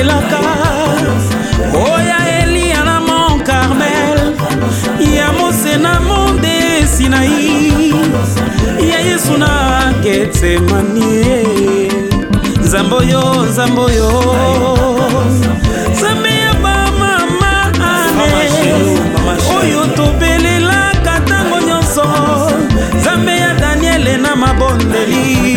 tobelelaka oya Elia na Mont Carmel ya Mose na Mont Sinaï ya Yesu na Getsemani Zamboyo Zamboyo Zambe ya ba mama oyo tobelelaka tango nyonso Zambe ya Daniel na mabondeli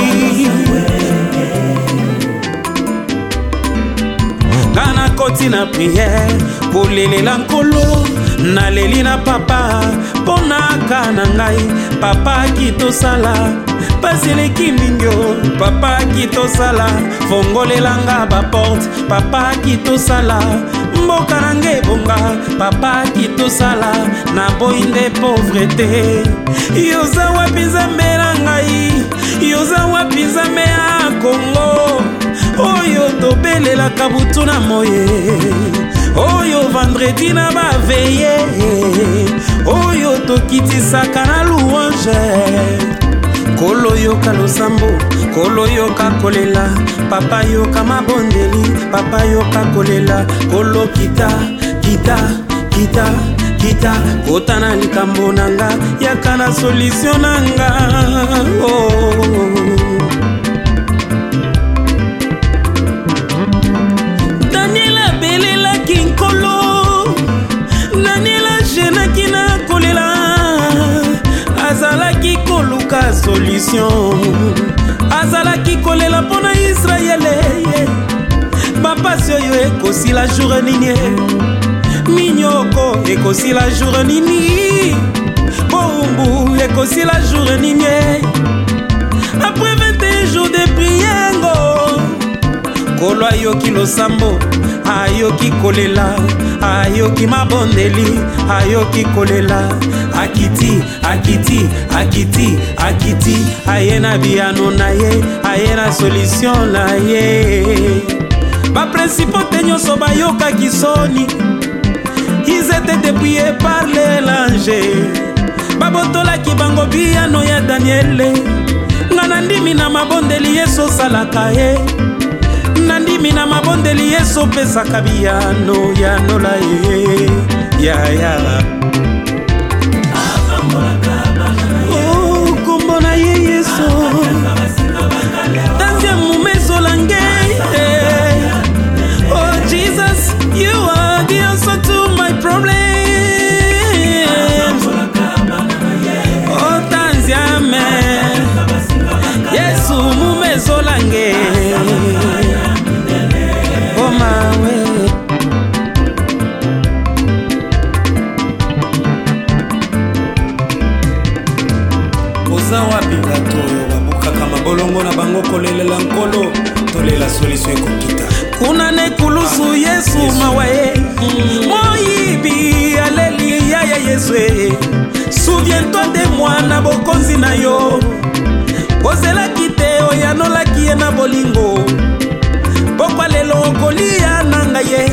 Kana koti na prière kolelela nkolo na leli na papa pona kana ngai papa kitosala paseleki mingyo papa kitosala fongolelanga ba porte papa kitosala mboka nange bonga papa kitosala na boinde pauvreté yoza wapi Nzambe na ngai yoza wapi Nzambe ya Kongo oyo tobelelaka butu na moye oyo vendredi na baveye oyo tokitisaka na louange kolo yoka losambo kolo yoka kolela papa yoka mabondeli papa yoka kolela kolo kita kita kita kita kota na likambo nanga yaka na solution nanga Daniela belela kinkolo Daniela jena kina kolela azalaki koluka solution azalaki kolela pona Israele bapasi oyo ekosi la jour nini minyoko ekosi la jour nini bombu ekosi la jour nini après 21 jours de prière kolo ayoki losambo ayoki kolela ayoki mabondeli ayoki kolela akiti akiti akiti akiti ayena biyano na ye ayena solution na ye ba principauté nyonso bayoka kisoni ils étaient dépouillés par l'ange babotolaki bango biyano ya Daniele ngana ndimi na mabondeli yeso salaka ye nandimi na mabondeli yeso pesaka biyano ya nola ye ya oh kombona ye yeso tanzia mumezo lange oh Jesus you are the answer to my problem oh tanzia me yesu mumezo lange wapi ngato babuka kama bolongo na bango kolelela nkolo tolela solution ekokita kuna ne kulusu Yesu mawaye moyibi aleluya ya Yesu souviens-toi de moi na bokonzi na yo kozela kite oyanola kiye na bolingo pokwa lelo kolia nanga ye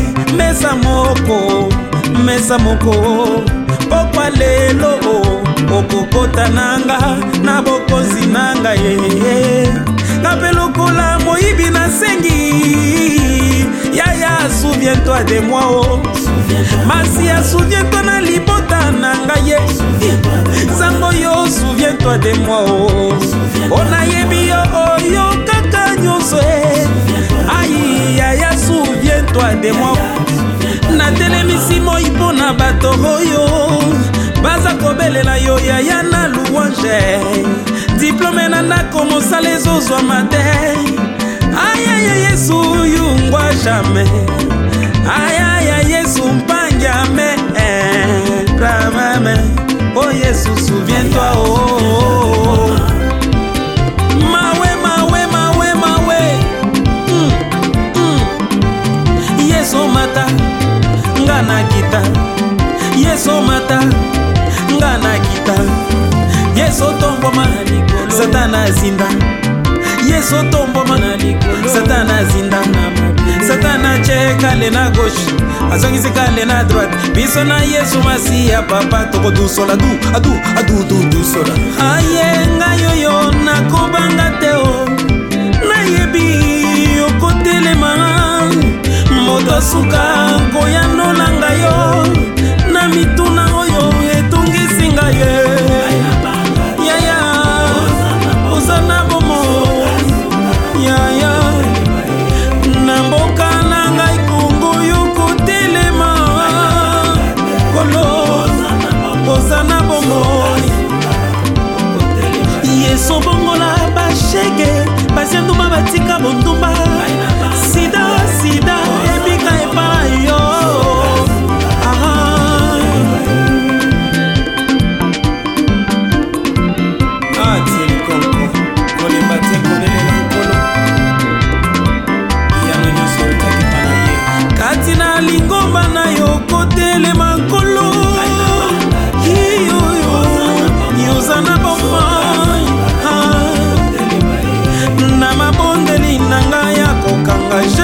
mesa moko pokwa lelo okokota nanga na bokozi nanga ye ngapelokola moyibi na sengi yaya souviens-toi de moi oh Masia souviens-toi na libota nanga ye Sango yo souviens-toi de moi oh ona yebi yo oyo kaka nyonso ayi yaya souviens-toi de moi na telemisi moi pona bato oyo baza kobelela yo yaya na louange diplôme na ndako mosala ezozwa mate ayaya Yesu yungwa jamais ayaya Yesu mpangame oh Yesu souviens-toi oh mawe Yesu mata ngana kita Yesu mata ngana kita Yesu tombo mahali Satana zinda Yesu tombo mahali Satana zinda Satana cheka le na gauche azongisi kale na droite biso na Yesu Masia papa toko dusola du sola ayenga yoyo nakobanga teo na yebi okotelema na ngai ya kokanga